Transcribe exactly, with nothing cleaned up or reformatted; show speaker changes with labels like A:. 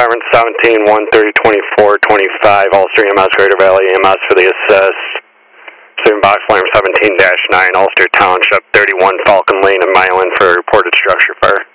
A: Department seventeen, one thirty, twenty-four, twenty-five, Ulster E M S, Greater Valley E M S for the assist. Student box alarm seventeen dash nine, Ulster Township, thirty-one Falcon Lane in Milan for reported structure fire.